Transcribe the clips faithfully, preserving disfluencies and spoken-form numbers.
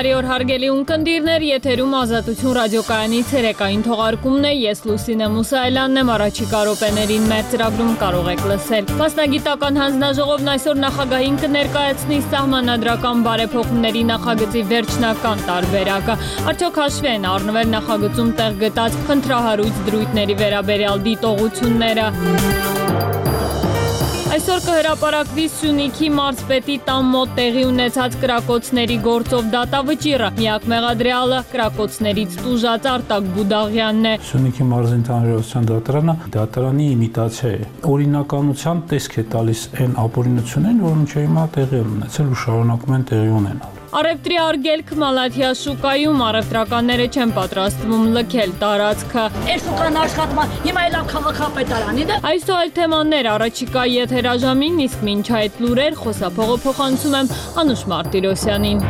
Բարի օր հարգելի ունկնդիրներ, եթերում Ազատություն ռադիոկայանի ցերեկային թողարկումն է, ես Լուսինե Մուսայելյանն եմ, առաջիկա րոպեներին մեր ծրագրում կարող եք լսել։ Մասնագիտական հանձնաժողովն այսօր նախագահին կներկայացնի սահմանադրական բարեփոխումների նախագծի վերջնական տարբերակը։ Արդյոք հաշվի են առնվել նախագծում տեղ գտած խնդրահարույց դրույթների վերաբերյալ դիտողությունները։ Այսօր կհրապարակվի Սյունիքի մարզպետի տան մոտ տեղի ունեցած կրակոցների գործով դատավճիռը։ Միակ մեղադրյալը կրակոցներից տուժած Արտակ Բուդաղյանն է։ Սյունիքի մարզի ընդհանրության դատարանը դատարանի իմիտացիա է։ Օրինականության տեսք է տալիս այն ապօրինություններին, որ մինչև հիմա տեղի են ունեցել ու շարունակում են տեղի ունենալ։ Առևտրի արգելք Մալաթիա շուկայում առևտրականները չեն պատրաստվում լքել տարածքը։ Այս շուկան աշխատում է, հիմա էլ քաղաքապետարանին է։ Այս ու այլ թեմաներ առաջիկա եթերաժամին, իսկ մինչ այդ լուրեր խոսափողը փոխանցում եմ Անուշ Մարտիրոսյանին։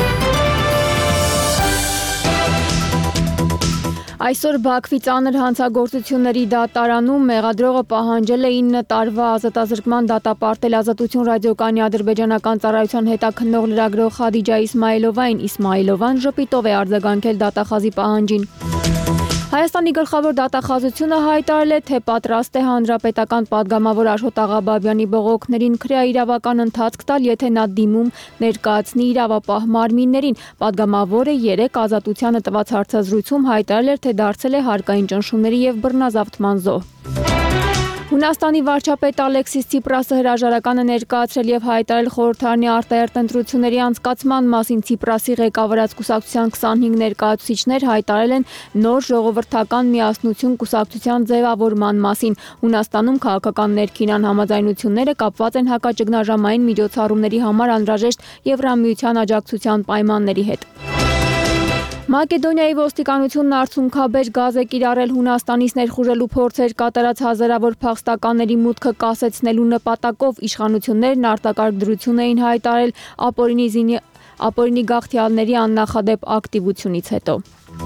Այսօր Բաքվի ծանր հանցագործությունների դատարանում մեղադրողը պահանջել է ինը տարվա ազատազրկման դատապարտել Ազատություն ռադիոկայանի ադրբեջանական ծառայության հետաքննող լրագրող Խադիջա Իսմայելովային։ Իսմայելովան ժպիտով է արձագանքել դատախազի պահանջին։ Հայաստանի գլխավոր դատախազությունը հայտարարել է, թե պատրաստ է հանրապետական պատգամավոր Աշոտ Աղաբաբյանի բողոքներին քրեաիրավական ընթացք տալ, եթե նա դիմում ներկայացնի իրավապահ մարմիններին։ Պատգամավորը երեկ Ազատությանը տված հարցազրույցում հայտարարել էր, թե դարձել է հարկային ճնշումների և բռնազավթման զոհ։ Հունաստանի վարչապետ Ալեքսիս Ցիպրասը հրաժարական է ներկայացրել և հայտարարել խորհրդարանի արտահերթ ընտրությունների անցկացման մասին։ Ցիպրասի ղեկավարած կուսակցության քսանհինգ ներկայացուցիչներ հայտարարել են նոր ժողովրդական միասնություն կուսակցության ձևավորման մասին։ Հունաստանում քաղաքական ներքին անհամաձայնությունները կապված են հակաճգնաժամային միջոցառումների համար անհրաժեշտ Եվրամիության աջակցության պայմանների հետ։ Մակեդոնիայի ոստիկանությունն արցունքաբեր գազ է կիրառել Հունաստանից ներխուժելու փորձեր կատարած հազարավոր փախստականների մուտքը կասեցնելու նպատակով։ Իշխանություններն արտակարգ դրություն էին հայտարարել ապօրինի գաղթյալների աննախադեպ ակտիվությունից հետո։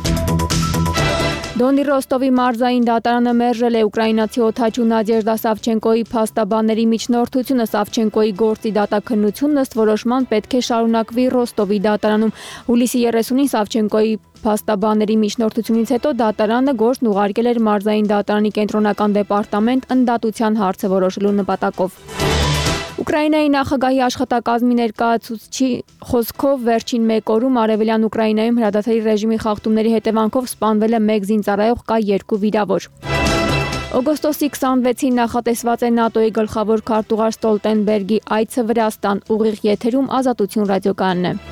Դոնի Ռոստովի մարզային դատարանը մերժել է ուկրաինացի օդաչու Նադեժդա Սավչենկոյի փաստաբանների միջնորդությունը։ Սավչենկոյի գործի դատաքննությունն ըստ որոշման պետք է շարունակվի Ռոստովի դատարանում։ Հուլիսի երեսունին Սավչենկոյի փաստաբանների միջնորդությունից հետո դատարանը գործն ուղարկել էր մարզային դատարանի կենտրոնական դեպարտամենտ ընդդատության հարցը որոշելու նպատակով։ Ուկրաինայի նախագահի աշխատակազմի ներկայացուցչի խոսքով վերջին մեկ օրում արևելյան Ուկրաինայում հրադադարի ռեժիմի խախտումների հետևանքով սպանվել է մեկ զինծառայող, կա երկու վիրավոր։ Օգոստոսի քսանվեցին նախատեսված է ՆԱՏՕ-ի գլխավոր քարտուղար Ստոլտենբերգի այցը Վրաստան։ Ուղիղ եթերում Ազատություն ռադիոկայանն է։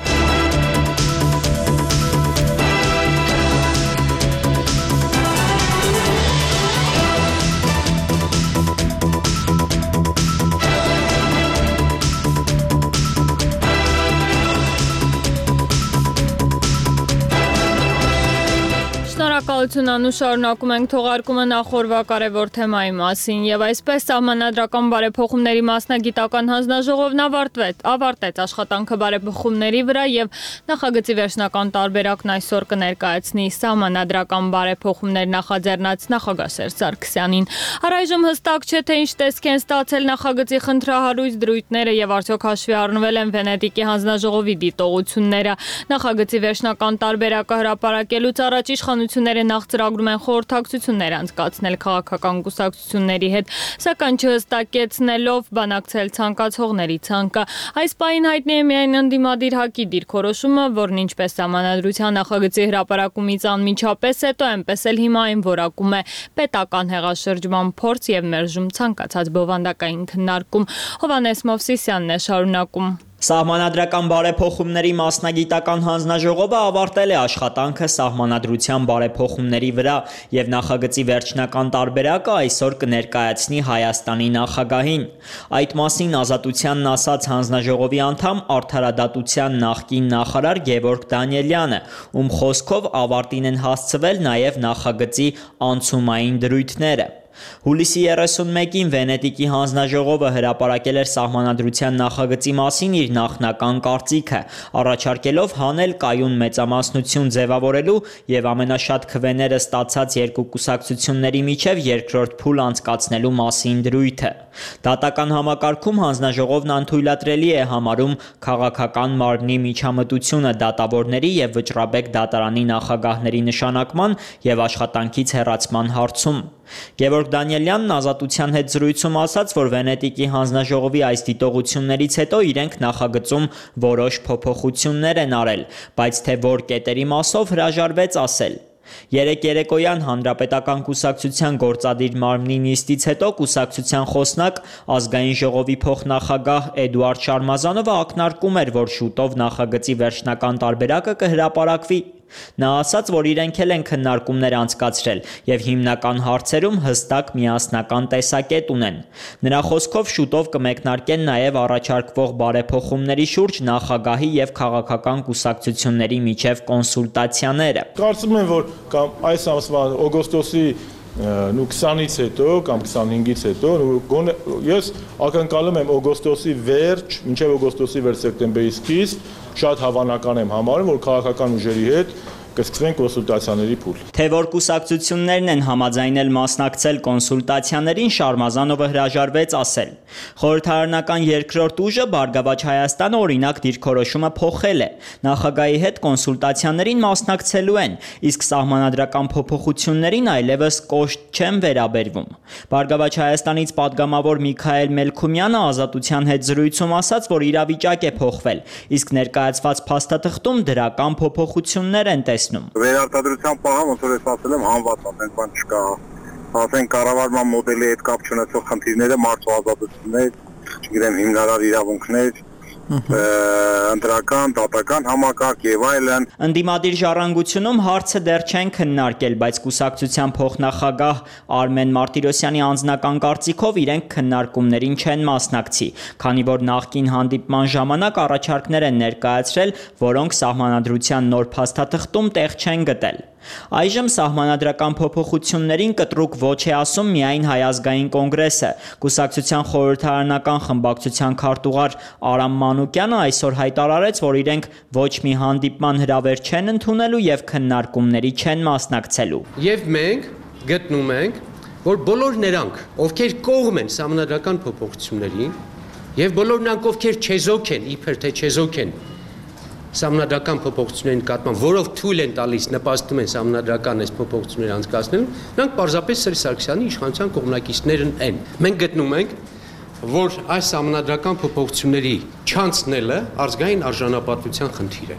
Շնորհակալություն Անուշ, շարունակում ենք թողարկումը նախորդ կարևոր թեմայի մասին եւ այսպես սահմանադրական բարեփոխումների մասնագիտական հանձնաժողովն ավարտվեց ավարտեց աշխատանքը բարեփոխումների վրա եւ նախագծի վերջնական տարբերակն այսօր կներկայացնի սահմանադրական բարեփոխումներ նախաձեռնած նախագահ Սերժ Սարգսյանին։ Առայժմ հստակ չէ, թե ինչ տեսք են ստացել նախագծի խնդրահարույց դրույթները եւ արդյոք հաշվի առնվել են Վենետիկի հանձնաժողովի դիտողությունները։ Նախագծի վերջնական տարբերակը հրապարակելուց առաջ իշխանությունները նախ ծրագրում են խորհրդակցություններ անցկացնել քաղաքական կուսակցությունների հետ, սակայն չհստակեցնելով բանակցել ցանկացողների ցանկը։ Այս պահին հայտնի է միայն ընդդիմադիր ՀԱԿ-ի դիրքորոշումը, որն ինչպես սահմանադրության նախագծի հրապարակումից անմիջապես հետո, այնպես էլ հիմա այն որակում է պետական հեղաշրջման փորձ եւ մերժում ցանկացած բովանդակային քննարկում։ Հովհաննես Մովսիսյանն է շարունակում։ Սահմանադրական բարեփոխումների մասնագիտական հանձնաժողովը ավարտել է աշխատանքը սահմանադրության բարեփոխումների վրա եւ նախագծի վերջնական տարբերակը այսօր կներկայացնի Հայաստանի նախագահին։ Այդ մասին Ազատությանն ասաց հանձնաժողովի անդամ Արդարադատության նախկին նախարար Գևորգ Դանիելյանը, ում խոսքով ավարտին են հասցվել նաեւ նախագծի անցումային դրույթները։ Հուլիսի երեսունմեկին Վենետիկի հանձնաժողովը հրապարակել էր սահմանադրության նախագծի մասին իր նախնական կարծիքը, առաջարկելով հանել կայուն մեծամասնություն ձևավորելու եւ ամենաշատ քվեները ստացած երկու կուսակցությունների միջև երկրորդ փուլ անցկացնելու մասին դրույթը։ Դատական համակարգում հանձնաժողովն անթույլատրելի է համարում քաղաքական մարմնի միջամտությունը դատավորների եւ Վճռաբեկ դատարանի նախագահների նշանակման եւ աշխատանքից հեռացման հարցում։ Գևորգ Դանիելյանն Ազատության հետ զրույցում ասաց, որ Վենետիկի հանձնաժողովի այս դիտողություններից հետո իրենք նախագծում որոշ փոփոխություններ են արել, բայց թե որ կետերի մասով հրաժարվեց ասել։ Երեկ երեկոյան Հանրապետական կուսակցության գործադիր մարմնի նիստից հետո կուսակցության խոսնակ ազգային ժողովի փոխնախագահ Էդուարդ Շարմազանովը ակնարկում էր, որ շուտով նախագծի վերջնական տարբերակը կհրապարակվի։ Նա ասաց, որ իրենք էլ են քննարկումներ անցկացրել եւ հիմնական հարցերում հստակ միասնական տեսակետ ունեն։ Նրա խոսքով շուտով կմեկնարկեն նաեւ առաջարկվող բարեփոխումների շուրջ նախագահի եւ քաղաքական կուսակցությունների միջև կոնսուլտացիաները։ Կարծում եմ, որ կամ այս ամսվա օգոստոսի նու քսանից հետո կամ քսանհինգից հետո ես ակնկալում եմ օգոստոսի վերջ, մինչև օգոստոսի վերջ սեպտեմբերի սկիզբ շատ հավանական եմ համարում, որ քաղաքական ուժերի հետ կսկսվեն կոնսուլտացիաների փուլ։ Թե որ կուսակցություններն են համաձայնել մասնակցել կոնսուլտացիաներին, Շարմազանովը հրաժարվեց ասել։ Խորհրդարանական երկրորդ ուժը Բարգավաճ Հայաստանը օրինակ դիրքորոշումը փոխել է։ Նախագահի հետ կոնսուլտացիաներին մասնակցելու են, իսկ սահմանադրական փոփոխություններին այլևս կոշտ չեն վերաբերվում։ Բարգավաճ Հայաստանից падգամավոր Միքայել Մելքումյանը Ազատության հետ զրույցում ասաց, որ իրավիճակ է փոխվել, իսկ ներկայացված փաստաթղթում դրական փոփոխություններ են տեսնում։ Վերարտադրության պահը ոնց որ ես ասել եմ հանված, ասենք բան չկա։ Ասենք կառավարման մոդելի հետ կապ չունեցող խնդիրները, մարդու ազատություններ, չգիտեմ, հիմնարար իրավունքներ, ընտրական, դատական համակարգ եւ այլն։ Ընդդիմադիր ժառանգությունում հարցը դեռ չեն քննարկել, բայց կուսակցության փոխնախագահ Արմեն Մարտիրոսյանի անձնական կարծիքով իրենք քննարկումներին չեն մասնակցի, քանի որ նախկին հանդիպման ժամանակ առաջարկներ են ներկայացրել, որոնք սահմանադրության նոր փաստաթղթում տեղ չեն գտել։ Այժմ սահմանադրական փոփոխություններին կտրուկ ոչ է ասում միայն Հայ ազգային կոնգրեսը։ Կուսակցության խորհրդարանական խմբակցության քարտուղար Արամ Մանուկյանը այսօր հայտարարեց, որ իրենք ոչ մի հանդիպման հրավեր չեն ընդունելու եւ քննարկումների չեն մասնակցելու։ Եվ մենք գտնում ենք, որ բոլոր նրանք, ովքեր կողմ են սահմանադրական փոփոխություններին, եւ բոլոր նրանք, ովքեր չեզոք են, իբր թե չեզոք են սահմանադրական փոփոխությունների նկատմամբ, որով թույլ են տալիս, նպաստում են սահմանադրական այս փոփոխությունները անցկացնելու, նրանք պարզապես Սերժ Սարգսյանի իշխանության կողմնակիցներն են։ Մենք գտնում ենք, որ այս սահմանադրական փոփոխությունների չանցնելը ազգային արժանապատվության խնդիր է։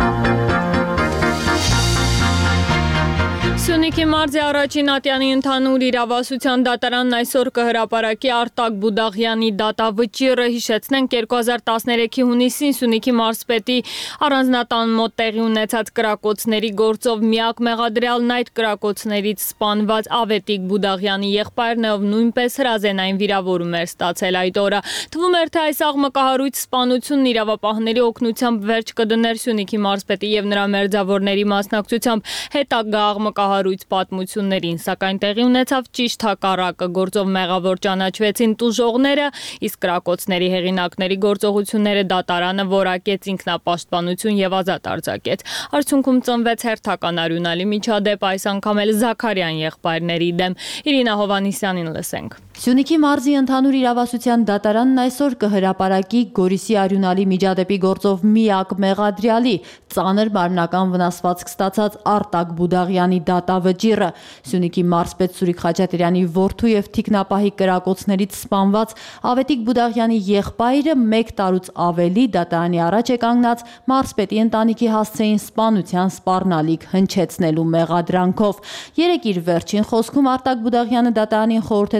Սյունիքի մարզի առաջին ատյանի ընդհանուր իրավասության դատարանն այսօր կհրապարակի Արտակ Բուդաղյանի դատավճիռը։ Հիշեցնենք երկու հազար տասներեքի հունիսին Սյունիքի մարզպետի առանձնատան մոտ տեղի ունեցած կրակոցների գործով միակ մեղադրյալն այդ կրակոցներից սպանված Ավետիք Բուդաղյանի եղբայրն է, ով նույնպես հրազենային վիրավորում էր ստացել այդ օրը։ Թվում էր, թե այս աղմկահարույց սպանությունն իրավապահների օգնությամբ վերջ կդներ Սյունիքի մարզպետի եւ նրա մերձավորների մասնակցությամբ հետագա աղմկահարույց պատմություններին, սակայն տեղի ունեցավ ճիշտ հակառակը։ Գործով մեղավոր ճանաչվեցին տուժողները, իսկ կրակոցների հեղինակների գործողությունները դատարանը որակեց ինքնապաշտպանություն եւ ազատ արձակեց։ Արդյունքում ծնվեց հերթական արյունալի միջադեպ, այս անգամ էլ Զաքարյան եղբայրների դեմ։ Իրինա Հովանիսյանին լսենք։ Սյունիքի մարզի ընդհանուր իրավասության դատարանն այսօր կհրապարակի Գորիսի արյունալի միջադեպի գործով միակ մեղադրյալի ծանր մարմնական վնասվածք ստացած Արտակ Բուդաղյանի դատավճիռը։ Սյունիքի մարզպետ Սուրիկ Խաչատրյանի որդու եւ թիկնապահի կրակոցներից սպանված Ավետիք Բուդաղյանի եղբայրը մեկ տարուց ավելի դատարանի առաջ է կանգնած մարզպետի ընտանիքի հասցեին սպանության սպառնալիք հնչեցնելու մեղադրանքով։ Երեկ իր վերջին խոսքում Արտակ Բուդաղյանը դատարանին խորհուրդ է տվել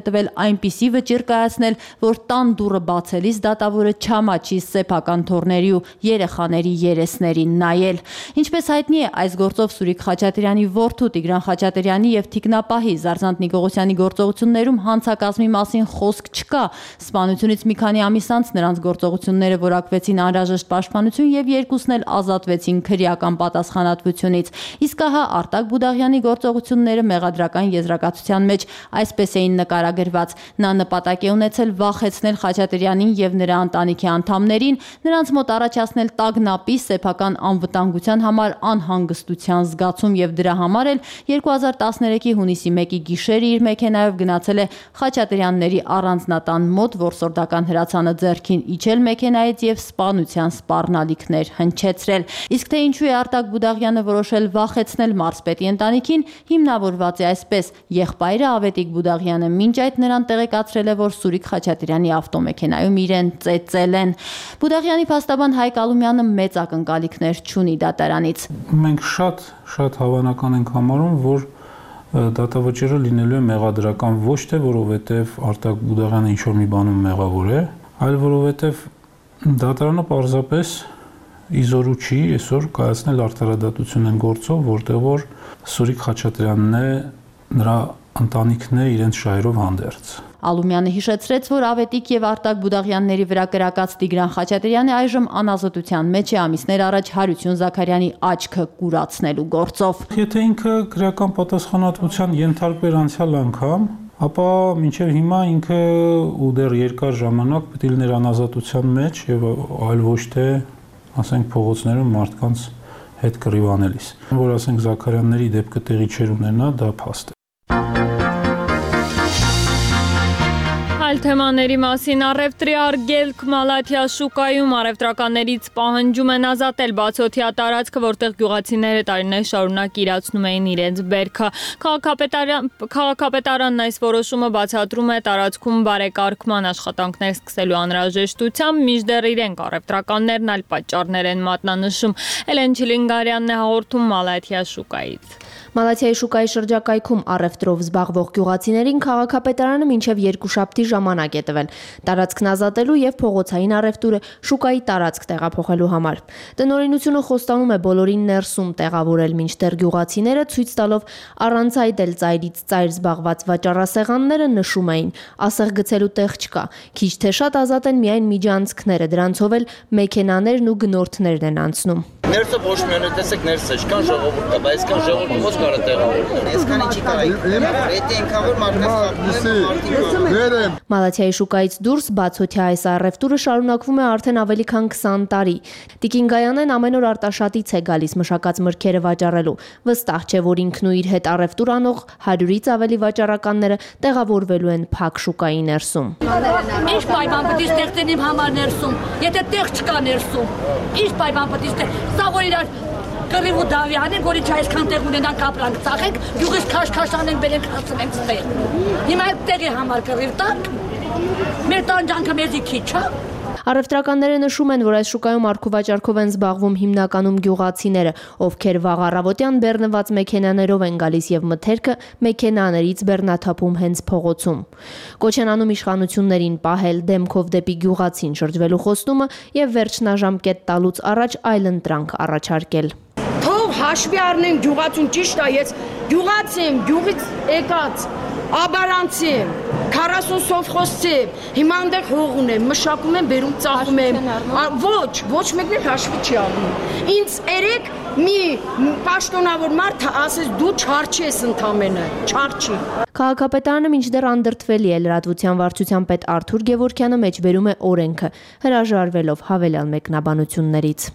այնպիսի վճիռ կայացնել, որ տան դուռը բացելիս դատավորը չամաչի սեփական թոռների ու երեխաների երեսներին նայել։ Ինչպես հայտնի է, այս գործով Սուրիկ Խաչատրյանի որդու Տիգրան Խաչատրյանի եւ թիկնապահի Զարզանտ Նիկողոսյանի գործողություններում հանցակազմի մասին խոսք չկա։ Սպանությունից մի քանի ամիս անց նրանց գործողությունները որակվեցին անհրաժեշտ պաշտպանություն եւ երկուսն էլ ազատվեցին քրեական պատասխանատվությունից։ Իսկ ահա Արտակ Բուդաղյանի գործողությունները մեղադրական եզրակացության մեջ այսպես էին նկարագրված. նա նպատակ է ունեցել վախեցնել Խաչատրյանին եւ նրա ընտանիքի անդամներին, նրանց մոտ առաջացնել տագնապի, սեփական անվտանգության համար անհանգստության զգացում եւ դրա համար էլ երկու հազար տասներեքի հունիսի մեկի գիշերը իր մեքենայով գնացել է Խաչատրյանների առանձնատան մոտ, որսորդական հրացանը ձեռքին իջել մեքենայից եւ սպանության սպառնալիքներ հնչեցրել։ Իսկ թե ինչու է Արտակ Բուդաղյանը որոշել վախեցնել մարզպետի ընտանիքին, հիմնավորված է այսպես. եղբայրը Ավետիք Բուդաղյանը մինչ այդ նրան տեղեկացրել է, որ Սուրիկ Խաչատրյանի ավտոմեքենայում իրեն ծեծել են։ Բուդաղյանի փաստաբան Հայկ Ալումյանը մեծ ակնկալիքներ չունի դատարանից։ Մենք շատ շատ հավանական ենք համարում, որ դատավճիռը լինելու է մեղադրական ոչ թե որովհետև Արտակ Բուդաղյանը ինչ-որ մի բանում մեղավոր է, այլ որովհետև դատարանը պարզապես իզորու չի այսօր կայացնել արդարադատություն են գործով, որտեղ որ Սուրիկ Խաչատրյանն է, նրա ընտանիքն է իրենց շահերով հանդերձ։ Ալումյանը հիշեցրեց, որ Ավետիք եւ Արտակ Բուդաղյանների վրա կրակած Տիգրան Խաչատրյանը այժմ անազատության մեջ է ամիսներ առաջ Հարություն Զաքարյանի աչքը կուրացնելու գործով։ Եթե ինքը քրեական պատասխանատվության ենթարկվեր անցյալ անգամ, ապա մինչև հիմա ինքը ու դեռ երկար ժամանակ պետք է լիներ անազատության մեջ եւ այլ ոչ թե, ասենք, փողոցներում մարդկանց հետ կռիվանելիս։ Որ ասենք Զաքարյանների դեպքը տեղի չեր ունենա, դա փաստ է։ Այլ թեմաների մասին առևտրի արգելք Մալաթիա շուկայում առևտրականներից պահանջում են ազատել բացօթյա տարածքը, որտեղ գյուղացիները տարիներ շարունակ իրացնում էին իրենց բերքը։ Քաղաքապետարանն այս որոշումը բացատրում է տարածքում բարեկարգման աշխատանքներ սկսելու անհրաժեշտությամբ, մինչդեռ իրենք առևտրականներն այլ պատճառներ են մատնանշում։ Էլեն Չիլինգարյանն է հաղորդում Մալաթիա շուկայից։ Մալաթիայի շուկայի շրջակայքում առևտրով զբաղվող գյուղացիներին քաղաքապետարանը մինչև երկուշաբթի ժամանակ է տվել տարածքն ազատելու եւ փողոցային առևտուրը շուկայի տարածք տեղափոխելու համար։ Տնօրինությունը խոստանում է բոլորին ներսում տեղավորել, մինչդեռ գյուղացիները ցույց տալով առանց այդել ծայրից ծայր զբաղված վաճառասեղանները նշում էին՝ ասեղ գցելու տեղ չկա, քիչ թե շատ ազատ են միայն միջանցքները, դրանցով էլ մեքենաներն ու գնորդներն են անցնում։ Ներսը ոչ միայն տեսեք ներսը, չկան ժողովուրդ կա, բայց կան ժողովուրդ ո՞նց կարա տեղավորել։ Այսքան ինչի կարա այդ այնքան որ մարդկանց խափում։ Մալաթիայի շուկայից դուրս բացօթյա այս առևտուրը շարունակվում է արդեն ավելի քան քսան տարի։ Տիկին Գայանեն ամեն օր Արտաշատից է գալիս մշակած մրգերը վաճառելու։ Վստահ չէ, որ ինքն ու իր հետ առևտուր անող հարյուրից ավելի վաճառականները տեղավորվելու են փակ շուկայի ներսում։ Ինչ պայման պետք է ստեղծեն իմ համար ներսում, եթե տեղ չկա ներսում։ Ինչ պայման պետք է ստեղ, սա որ իրար կռիվ ու դավիանենք, որ ինչ այսքան տեղ ունենանք ապրանք ծախենք, գյուղից քաշքաշանենք, բերենք հասցնենք ստեղ։ Հիմա այդ տեղի համար կռիվ տանք, մեր տանջանքը մեզի քիչ է։ Առևտրականները նշում են, որ այս շուկայում առքուվաճառքով են զբաղվում հիմնականում գյուղացիները, ովքեր վաղ առավոտյան բեռնված մեքենաներով են գալիս եւ մթերքը մեքենաներից բեռնաթափում հենց փողոցում։ Կոչ են անում իշխանություններին պահել դեմքով դեպի գյուղացին շրջվելու խոստումը եւ վերջնաժամկետ տալուց առաջ այլընտրանք առաջարկել։ Թող հաշվի առնեն գյուղացուն, ճիշտ է, ես գյուղացի եմ, գյուղից եկած Աբարանցի եմ, քառասուն սովխոզցի եմ, հիմա այնտեղ հող ունեմ, մշակում եմ, բերում ծախում եմ, ոչ, ոչ մեկն էլ հաշվի չի առնում։ Ինձ երեք մի պաշտոնավոր մարդ ասես դու չարչի ես ընդամենը, չարչի։ Քաղաքապետարանը մինչդեռ անդրդվելի է լրատվության վարչության պետ Արթուր Գևորգյանը մեջբերում է օրենքը, հրաժարվելով հավելյալ մեկնաբանություններից։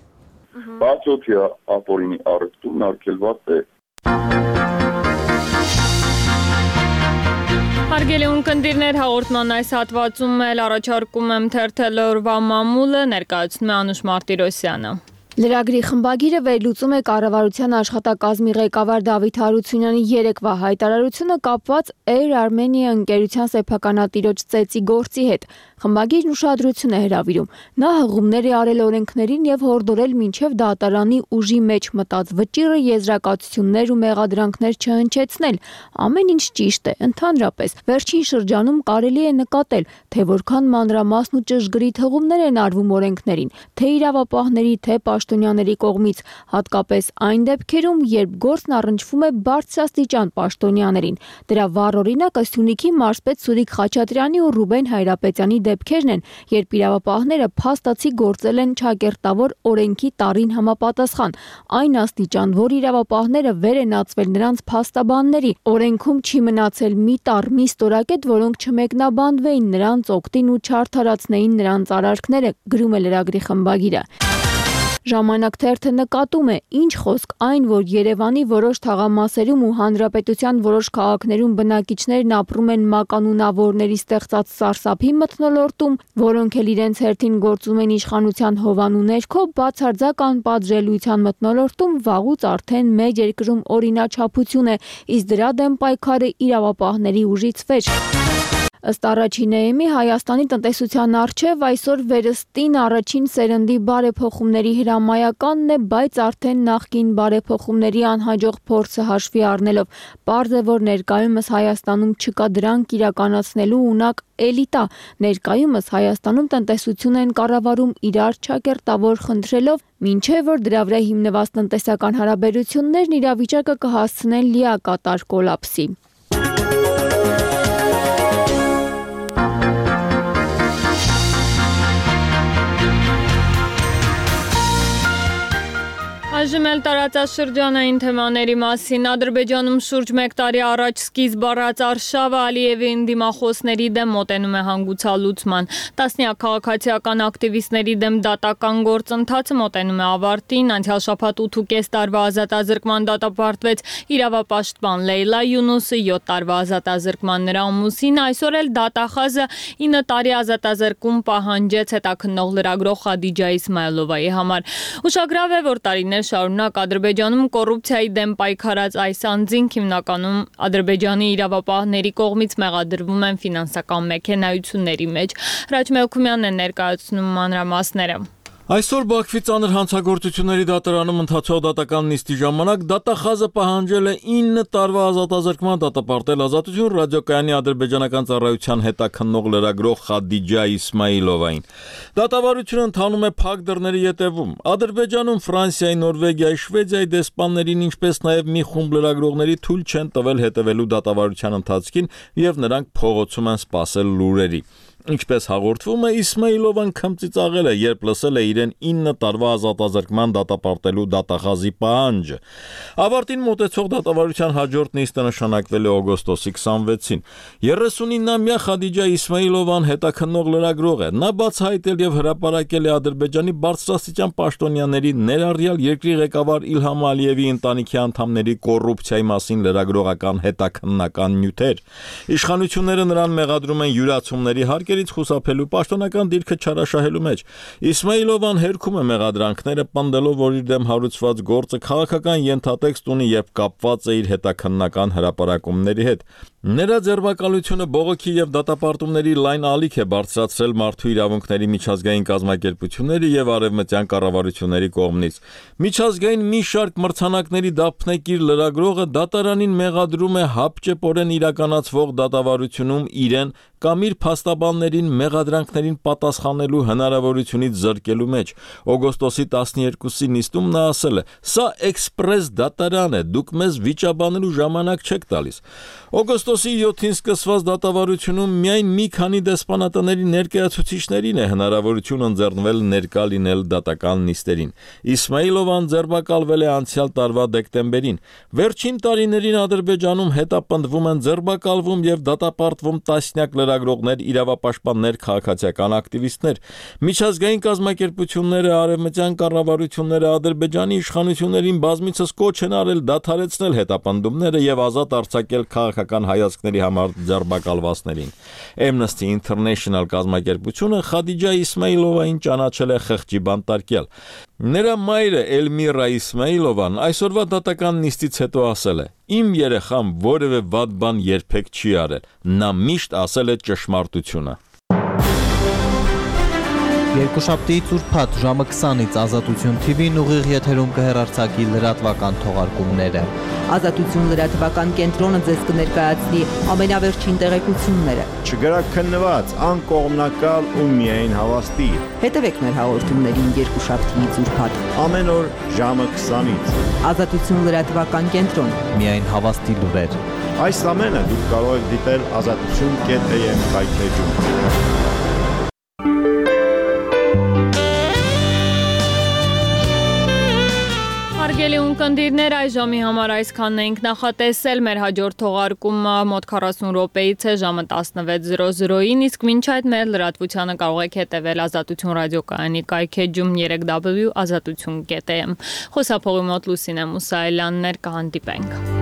Բացօթյա ապօրինի առևտուրն արգելված է։ Հարգելի ունկնդիրներ, հաղորդման այս հատվածում էլ առաջարկում եմ թերթել օրվա մամուլը, ներկայացնում է Անուշ Մարտիրոսյանը։ Լրագրի խմբագիրը վերլուծում է կառավարության աշխատակազմի ղեկավար Դավիթ Հարությունյանի երեկվա հայտարարությունը կապված Air Armenia ընկերության սեփականատիրոջ ծեծի գործի հետ։ Խմբագիրն ուշադրություն է հրավիրում. նա հղումներ է արել օրենքներին եւ հորդորել մինչեւ դատարանի ուժի մեջ մտած վճիռը եզրակացություններ ու մեղադրանքներ չհնչեցնել։ Ամեն ինչ ճիշտ է, ընդհանրապես։ Վերջին շրջանում կարելի է նկատել, թե որքան մանրամասն ու ճշգրիտ հղումներ են արվում օրենքներին, թե իրավապահների, թե պաշտոնյաների կողմից, հատկապես այն դեպքերում, երբ գործն առնչվում է բարձրաստիճան պաշտոնյաներին։ Դրա վառ օրինակը Սյունիքի մարզպետ Սուրիկ Խաչատրյանի ու Ռուբեն Հայրապետյանի դեպքերն են, երբ իրավապահները փաստացի գործել են ճակերտավոր օրենքի տարին համապատասխան, այն աստիճան, որ իրավապահները վեր են ածվել նրանց փաստաբանների։ Օրենքում չի մնացել մի տառ, մի ստորակետ, որոնք չմեկնաբանվեին նրանց օգտին ու չարդարացնեին նրանց արարքները, գրում է լրագրի խմբագիրը։ Ժամանակ թերթը նկատում է, ինչ խոսք այն, որ Երևանի որոշ թաղամասերում ու հանրապետության որոշ քաղաքներում բնակիչներն ապրում են մականունավորների ստեղծած սարսափի մթնոլորտում, որոնք էլ իրենց հերթին գործում են իշխանության հովանու ներքո, բացարձակ անպատժելիության մթնոլորտում վաղուց արդեն մեր երկրում օրինաչափություն է, իսկ դրա դեմ պայքարը իրավապահների ուժից վեր։ Ըստ առաջին էեմի Հայաստանի տնտեսության առջև այսօր վերստին առաջին սերնդի բարեփոխումների հրամայականն է, բայց արդեն նախկին բարեփոխումների անհաջող փորձը հաշվի առնելով, պարզ է, որ ներկայումս Հայաստանում չկա դրանք իրականացնելու ունակ էլիտա։ Ներկայումս Հայաստանում տնտեսություն են կառավարում իրար ճակերտավոր խնդրելով, մինչև որ դրա վրա հիմնված տնտեսական հարաբերություններն իրավիճակը կհասցնեն լիակատար կոլապսի։ Այժմ էլ տարածաշրջանային թեմաների մասին։ Ադրբեջանում շուրջ մեկ տարի առաջ սկիզբ առած Արշավը Ալիևի դիմախոսների դեմ մոտենում է հանգուցալուծման։ Տասնյակ քաղաքացիական ակտիվիստների դեմ դատական գործընթացը մոտենում է ավարտին։ Անցյալ շաբաթ ութ ու կես տարվա ազատազրկման դատապարտվեց իրավապաշտպան Լեյլա Յունուսը, յոթ տարվա ազատազրկման նրա ամուսինը, այսօր էլ դատախազը ինը տարի ազատազրկում պահանջեց հետաքննող լրագրող Խադիջա Իսմայլովայի համար։ Ուշագրավ է, որ տարիներ շարունակ Ադրբեջանում կոռուպցիայի դեմ պայքարած այս անձինք հիմնականում Ադրբեջանի իրավապահների կողմից մեղադրվում են ֆինանսական մեքենայությունների մեջ։ Հրաչ Մելքումյանն է ներկայացնում մանրամասները։ Այսօր Բաքվի ծանր հանցագործությունների դատարանում ընթացող դատական նիստի ժամանակ դատախազը պահանջել է ինը տարվա ազատազրկման դատապարտել Ազատություն ռադիոկայանի ադրբեջանական ծառայության հետաքննող լրագրող Խադիջա Իսմայլովային։ Դատավարությունը ընթանում է փակ դռների ետևում։ Ադրբեջանում Ֆրանսիայի, Նորվեգիայի, Շվեդիայի դեսպաններին, ինչպես նաև մի խումբ լրագրողների թույլ չեն տվել հետևելու դատավարության ընթացքին եւ նրանք փողոցում են սպասել լուրերի։ Ինչպես հաղորդվում է, Իսմայլովան քմծիծաղել է, երբ լսել է իրեն ինը տարվա ազատազրկման դատապարտելու դատախազի պահանջը։ Ավարտին մոտեցող դատավարության հաջորդ նիստը նշանակվել է օգոստոսի քսանվեցին։ երեսունինամյա Խադիջա Իսմայլովան հետաքննող լրագրող է։ Նա բացահայտել եւ հրապարակել է Ադրբեջանի բարձրաստիճան պաշտոնյաների, ներառյալ երկրի ղեկավար Իլհամ Ալիևի ընտանիքի անդամների կոռուպցիայի մասին լրագրողական հետաքննական նյութեր։ Իշխանությունները նրան մեղադրում են յուրացումների հարկ խուսափելու պաշտոնական դիրքը չարաշահելու մեջ։ Իսմայլովան հերքում է մեղադրանքները, պնդելով, որ իր դեմ հարուցված գործը քաղաքական ենթատեքստ ունի եւ կապված է իր հետաքննական հրապարակումների հետ։ Նրա ձերբակալությունը բողոքի եւ դատապարտումների լայն ալիք է բարձրացրել մարդու իրավունքների միջազգային կազմակերպությունների եւ արևմտյան կառավարությունների կողմից։ Միջազգային մի շարք մրցանակների դափնեկիր լրագրողը դատարանին մեղադրում է հապճեպորեն իրականացվող դատավարությունում իրեն կամ իր փաստաբաններին մեղադրանքներին պատասխանելու հնարավորությունից զրկելու մեջ։ Օգոստոսի տասներկուսի նիստում նա ասել է. «Սա էքսպրես դատարան է, դուք մեզ վիճաբանելու ժամանակ չեք տալիս»։ Օգոստոսի յոթին սկսված դատավարությունում միայն մի քանի դեսպանատների ներկայացուցիչներին է հնարավորություն ընձեռնվել ներկա լինել դատական նիստերին։ Իսմայլովան ձերբակալվել է անցյալ տարվա դեկտեմբերին։ Վերջին տարիներին Ադրբեջանում հետապնդվում են, ձերբակալվում եւ դատապարտվում տասնյակ լրագրողներ, իրավապաշտպաններ, քաղաքացիական ակտիվիստներ։ Միջազգային կազմակերպությունները, արևմտյան կառավարությունները Ադրբեջանի իշխանություններին բազմիցս կոչ են արել դադարեցնել հետապնդումները եւ ազատ արձակել քաղաքական հայացքների համար ձերբակալվածներին։ Amnesty International կազմակերպությունը Խադիջա Իսմայլովային ճանաչել է խղճի բանտարկյալ։ Նրա մայրը Էլմիրա Իսմայլովան այսօրվա դատական նիստից հետո ասել է. «Իմ երեխան որևէ վատ բան երբեք չի արել։ Նա միշտ ասել է ճշմարտությունը»։ Երկուշաբթիից ուրբաթ ժամը քսանից Ազատություն Թի Վին ուղիղ եթերում կհեռարձակի լրատվական թողարկումները։ Ազատություն լրատվական կենտրոնը ձեզ կներկայացնի ամենավերջին տեղեկությունները։ Չգրակ քննված, անկողմնակալ ու միայն հավաստի։ Հետևեք մեր հաղորդումներին երկուշաբթիից ուրբաթ ամեն օր ժամը քսանից։ Ազատություն լրատվական կենտրոն, միայն հավաստի լուրեր։ Այս ամենը դուք կարող եք դիտել ազատություն կետ էմ կայքեջում։ Հարգելի ունկնդիրներ, այժմի համար այսքանն էինք նախատեսել, մեր հաջորդ թողարկումը մոտ քառասուն րոպեից է ժամը տասնվեց զրո զրոյին, իսկ մինչ այդ մեր լրատվությանը կարող եք հետևել Ազատություն ռադիոկայանի կայքեջում երեք դաբլյու ազատություն կետ էմ։ Խոսափողի մոտ Լուսինե Մուսայելյանն էր, կհանդիպենք։